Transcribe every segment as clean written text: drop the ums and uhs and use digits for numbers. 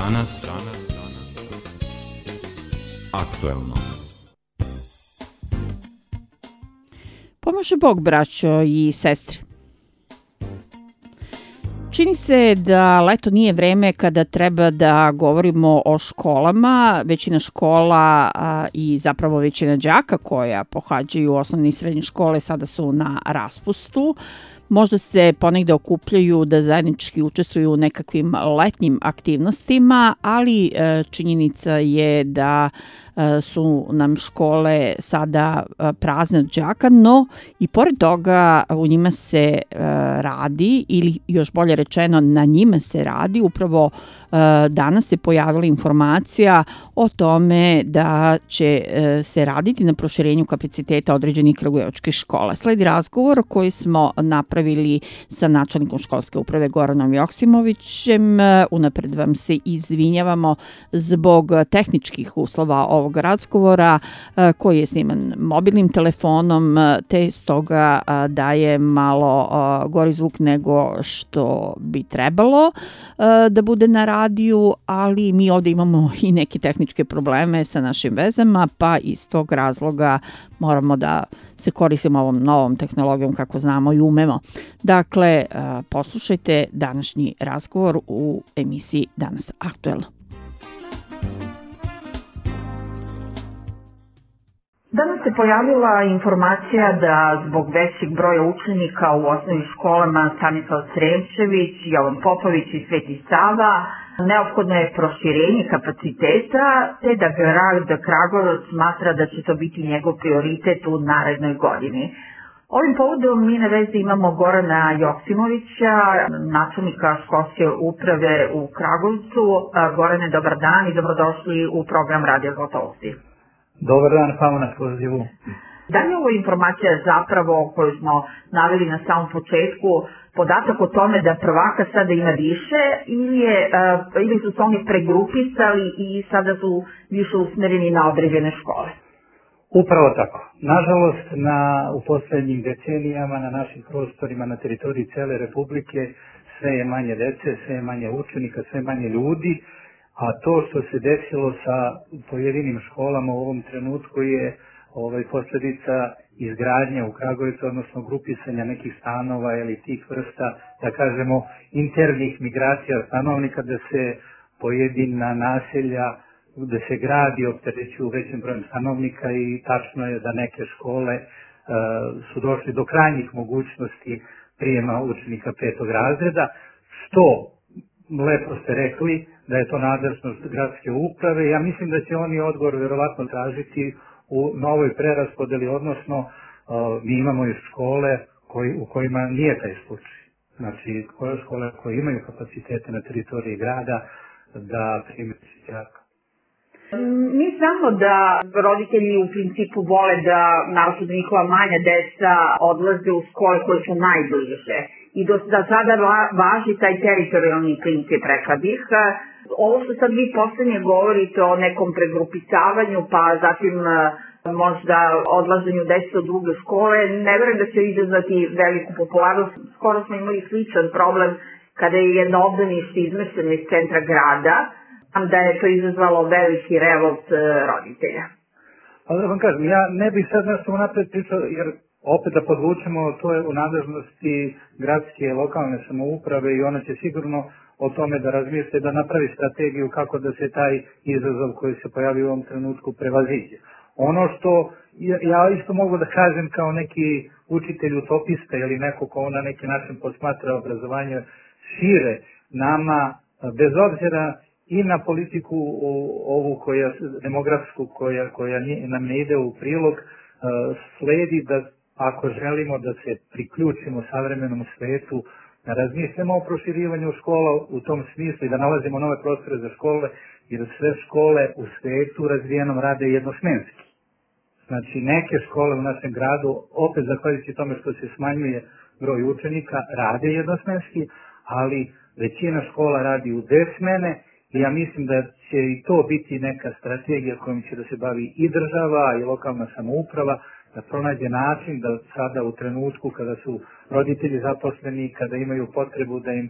Danas aktuelno. Pomaže Bog, braćo i sestre. Čini se da leto nije vreme kada treba da govorimo o školama. Većina škola i zapravo većina đaka koja pohađaju osnovne i srednje škole sada su na raspustu. Možda se ponegde okupljaju da zajednički učestvuju u nekakvim letnjim aktivnostima, ali činjenica je da su nam škole sada prazne od đaka, no i pored toga u njima se radi, ili još bolje rečeno na njima se radi. Upravo danas se pojavila informacija o tome da će se raditi na proširenju kapaciteta određenih kragujevačkih škola. Sledi razgovor koji smo napravili sa načelnikom školske uprave Goranom Joksimovićem. Unapred vam se izvinjavamo zbog tehničkih uslova ovog razgovora koji je sniman mobilnim telefonom, te stoga daje malo gori zvuk nego što bi trebalo da bude na radiju, ali mi ovdje imamo i neke tehničke probleme sa našim vezama, pa iz tog razloga moramo da se koristimo ovom novom tehnologijom kako znamo i umemo. Dakle, poslušajte današnji razgovor u emisiji Danas aktuelno. Danas se pojavila informacija da zbog većeg broja učenika u osnovnim školama Stanislav Sremčević, Jovan Popović i Sveti Sava neophodno je proširenje kapaciteta, te da grad Kragujevac smatra da će to biti njegov prioritet u narednoj godini. Ovim povodom mi na vezi imamo Gorana Joksimovića, načelnika školske uprave u Kragujevcu. Gorane, dobar dan i dobrodošli u program Radio Gotovosti. Dobar dan, hvala na pozivu. Da li je ovo informacija zapravo koju smo naveli na samom početku, podatak o tome da prvaka sada ima više ili su se oni pregrupisali i sada su više usmereni na određene škole? Upravo tako. Nažalost, u posljednjim decenijama na našim prostorima, na teritoriji cele Republike, sve je manje dece, sve je manje učenika, sve manje ljudi, a to što se desilo sa pojedinim školama u ovom trenutku je posljedica izgradnje u Kragujevcu, odnosno grupisanja nekih stanova ili tih vrsta, da kažemo, internih migracija stanovnika, da se pojedina naselja, da se gradi opterećuju većim brojem stanovnika i tačno je da neke škole su došli do krajnjih mogućnosti prijema učenika 5. razreda, što lepo ste rekli da je to nadležnost gradske uprave. Ja mislim da će oni odgovor vjerovatno tražiti u novoj preraspodeli, odnosno mi imamo i škole u kojima nije taj slučaj. Znači, škole koje imaju kapacitete na teritoriji grada da prime đaka. Mi znamo da roditelji u principu vole da, naravno da njihova manja deca odlaze u škole koje su najbliže. I do sada važi taj teritorijalni princip, rekla bih. Ovo što sad vi poslednje govorite o nekom pregrupisavanju, pa zatim možda odlaženju dece od druge škole, ne verujem da će izazvati veliku popularnost. Skoro smo imali sličan problem kada je jedno obdanište izmešteno iz centra grada, da je to izazvalo veliki revolt roditelja. Ali da vam kažem, ja ne bih sad nešto unapred pričao, jer opet da podvučemo, to je u nadležnosti gradske lokalne samouprave i ona će sigurno o tome da razmisle, da napravi strategiju kako da se taj izazov koji se pojavi u ovom trenutku prevaziđe. Ono što ja isto mogu da kažem kao neki učitelj utopista ili neko ko na neki način posmatra obrazovanje šire, nama bez obzira i na politiku ovu demografsku koja nam ne ide u prilog, sledi da ako želimo da se priključimo savremenom svetu, da razmišljamo o proširivanju škola u tom smislu i da nalazimo nove prostore za škole, jer sve škole u svetu razvijenom rade jednosmenski. Znači, neke škole u našem gradu, opet zahvaljujući tome što se smanjuje broj učenika, rade jednosmenski, ali većina škola radi u 2 smene i ja mislim da će i to biti neka strategija kojom će da se bavi i država i lokalna samouprava, da pronađe način da sada u trenutku kada su roditelji zaposleni, kada imaju potrebu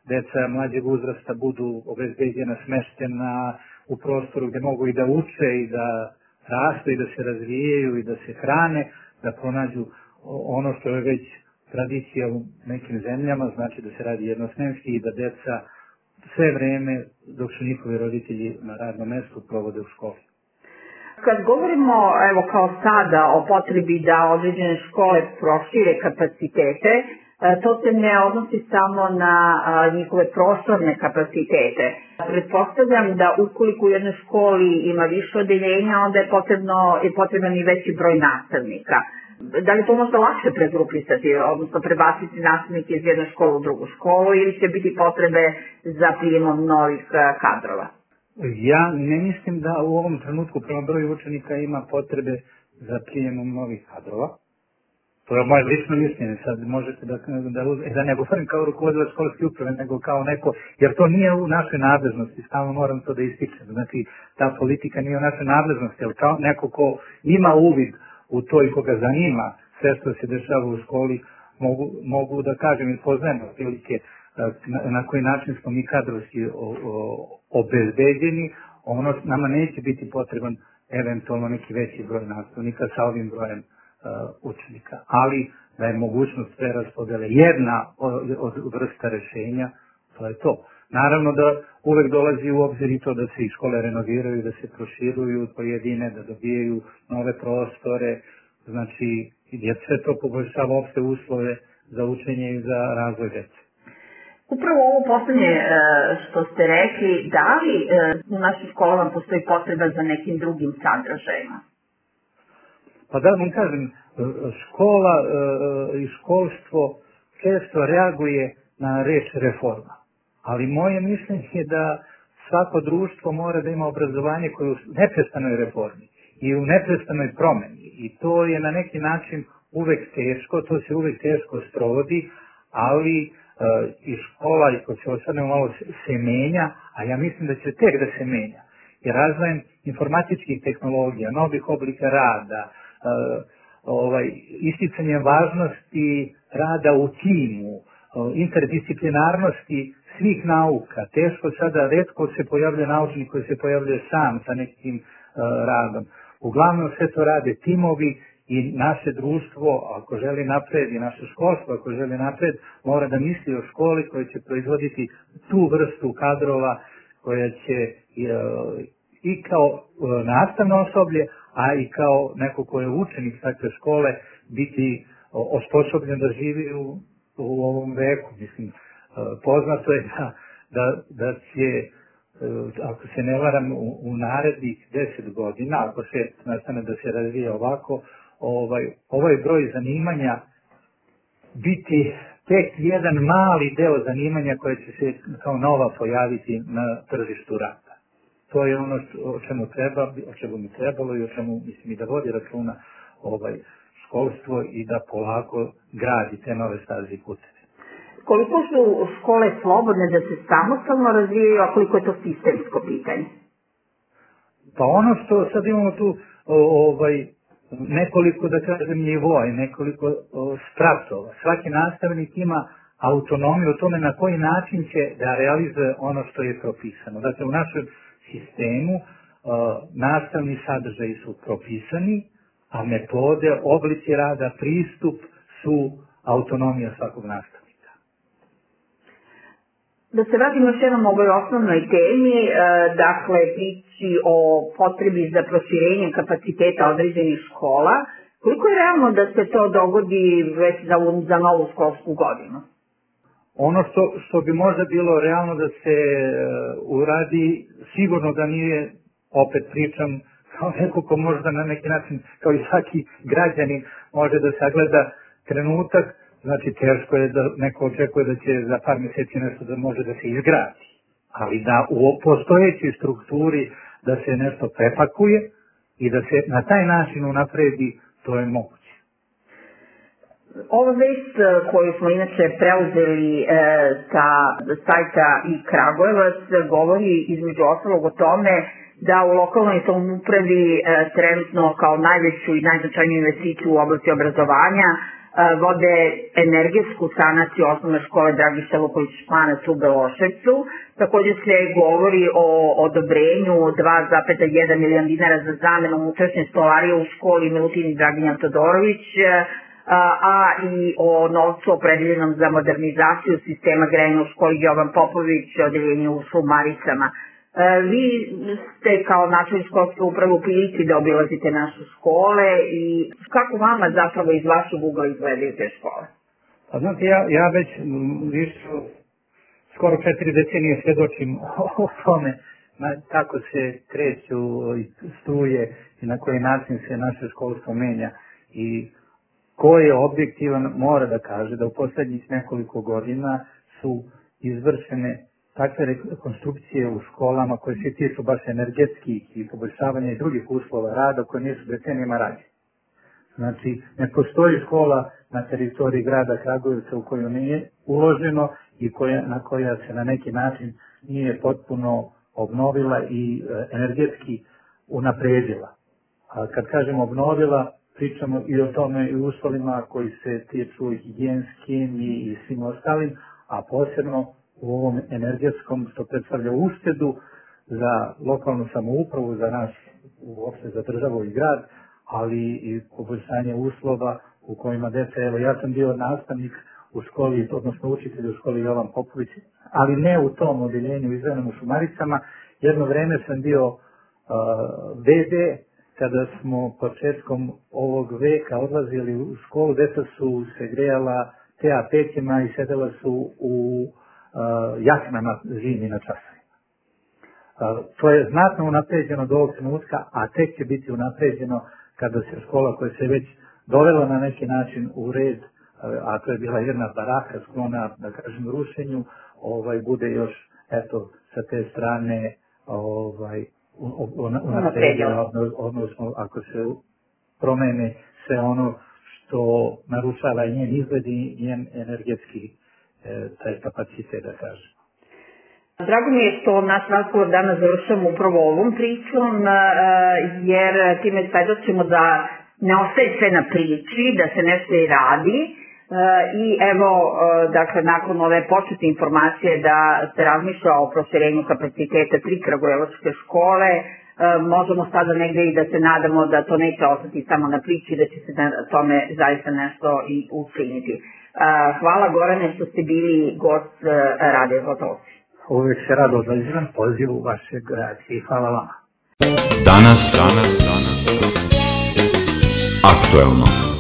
deca mlađeg uzrasta budu obezbeđena, smeštena u prostoru gde mogu i da uče i da rastu i da se razvijaju i da se hrane, da pronađu ono što je već tradicija u nekim zemljama, znači da se radi jednosmenski i da deca sve vreme dok su njihovi roditelji na radnom mestu provode u školi. Kad govorimo, evo kao sada, o potrebi da određene škole prošire kapacitete, to se ne odnosi samo na njihove prostorne kapacitete. Pretpostavljam da ukoliko u jednoj školi ima više odeljenja, onda je potreban i veći broj nastavnika. Da li to možda lakše pregrupisati, odnosno prebaciti nastavnike iz jedne škole u drugu školu ili će biti potrebe za prijemom novih kadrova? Ja ne mislim da u ovom trenutku prema broju učenika ima potrebe za prijemom novih kadrova. To je moje lično mišljenje, sad možete da ne govorim kao rukovodilac školske uprave, nego kao neko, jer to nije u našoj nadležnosti, stalno moram to da ističem. Znači, ta politika nije u našoj nadležnosti, ali kao neko ko ima uvid u to i koga zanima sve što se dešava u školi, mogu da kažem i poznajem otprilike na koji način smo mi kadrovski obezbeđeni, nama neće biti potreban eventualno neki veći broj nastavnika sa ovim brojem učenika, ali da je mogućnost preraspodele jedna od vrsta rešenja, to je to. Naravno da uvek dolazi u obzir i to da se i škole renoviraju, da se proširuju pojedine, da dobijaju nove prostore, znači jer sve to poboljšava opšte uslove za učenje i za razvoj dece. Upravo ovo poslednje što ste rekli, da li u našim školama postoji potreba za nekim drugim sadržajima? Pa da vam kažem, škola i školstvo često reaguje na reč reforma. Ali moje mišljenje je da svako društvo mora da ima obrazovanje koje je u neprestanoj reformi i u neprestanoj promeni. I to je na neki način uvek teško, to se uvek teško sprovodi, ali i škola, i ko se osadne malo, se menja, a ja mislim da će tek da se menja. Jer razvojem informatičkih tehnologija, novih oblika rada, isticanjem važnosti rada u timu, interdisciplinarnosti svih nauka. Teško sada, retko se pojavlja naučnik koji se pojavljuje sam sa nekim radom. Uglavnom sve to rade timovi i naše društvo, ako želi napred, i naše školstvo, ako želi napred, mora da misli o školi koja će proizvoditi tu vrstu kadrova koja će i kao nastavno osoblje, a i kao neko ko je učenik takve škole biti osposobljen da živi u ovom veku. Mislim, poznato je da će, ako se ne varam, u narednih 10 godina, ako se nastane da se razvije ovako, ovaj broj zanimanja biti tek jedan mali deo zanimanja koje će se kao nova pojaviti na tržištu rada. To je ono o čemu mi trebalo i o čemu mislim i da vodi računa školstvo i da polako gradi te nove staze i puteve. Koliko su škole slobodne da se samostalno razvijaju, a koliko je to sistemsko pitanje? Pa ono što sad imamo tu nekoliko, da kažem, nivoa i nekoliko spratova. Svaki nastavnik ima autonomiju o tome na koji način će da realizuje ono što je propisano. Dakle, u našem sistemu nastavni sadržaji su propisani, a metode, oblici rada, pristup su autonomija svakog nastavnika. Da se vratim još jednom ovoj osnovnoj temi, dakle, priči o potrebi za proširenjem kapaciteta određenih škola, koliko je realno da se to dogodi već za novu školsku godinu? Ono što bi možda bilo realno da se uradi, sigurno da nije, opet pričam, kao neko ko možda na neki način, kao i svaki građanin, može da sagleda trenutak, znači teško je da neko očekuje da će za par mjeseci nešto da može da se izgradi. Ali da u postojećoj strukturi da se nešto prepakuje i da se na taj način unapredi, to je moguće. Ova vest koju smo inače preuzeli sa sajta i Kragujevac govori između ostalog o tome da u lokalnoj samoupravi trenutno kao najveću i najznačajniju investiciju u oblasti obrazovanja vode energetsku sanaciju osnovne škole Dragiša Luković-Španac u Beloševcu. Takođe se govori o odobrenju 2,1 milion dinara za zamenu unutrašnje stolarije u školi Milutin Draginja Todorović, a i o novcu opredeljenom za modernizaciju sistema grejanja u školi Jovan Popović, odeljenju u Šumaricama. Vi ste kao načelnik školske uprave u prilici da obilazite naše škole i kako vama zapravo iz vašeg ugla izgledaju te škole? Pa znate, ja već više skoro 4 decenije svjedočim o tome kako se kreću struje i na koji način se naše školstvo menja i ko je objektivan mora da kaže da u poslednjih nekoliko godina su izvršene takve rekonstrukcije u školama koje se tiču baš energetskih i poboljšavanja i drugih uslova rada koje nisu decenijama rađene. Znači, ne postoji škola na teritoriji grada Kragujevca u koju nije uloženo i na koja se na neki način nije potpuno obnovila i energetski unapredila. A kad kažemo obnovila, pričamo i o tome i uslovima koji se tiču higijenskim i svim ostalim, a posebno u ovom energetskom što predstavlja uštedu za lokalnu samoupravu, za nas, uopšte za državu i grad, ali i poboljšanje uslova u kojima deca, evo ja sam bio nastavnik u školi, odnosno učitelj u školi Jovan Popović, ali ne u tom odeljenju izdvojenom u Šumaricama. Jedno vreme sam bio VD, kada smo početkom ovog veka odlazili u školu, deca su se grejala TA pećima i sedela su u jaknama zimi na časovima. To je znatno unapređeno do ovog trenutka, a tek će biti unapređeno kada se škola koja se već dovela na neki način u red, a to je bila jedna baraka sklona, da kažem, rušenju, bude još, eto, sa te strane unapređeno, odnosno ako se promene sve ono što narušava i njen izgled i njen energetski taj kapacitet, da kažem. Drago mi je što naš razgovor danas završamo upravo ovom pričom, jer time svedočimo da ne ostaje sve na priči, da se nešto i radi. I evo, dakle, nakon ove početne informacije da se razmišlja o proširenju kapaciteta 3 kragujevačke škole, možemo sada negde i da se nadamo da to neće ostati samo na priči, da će se na tome zaista nešto i učiniti. Hvala Gorane što ste bili gost Radio Zlatousti. Uvijek se rado odazivam pozivu vašeg radija i hvala vama. Danas, aktuelno.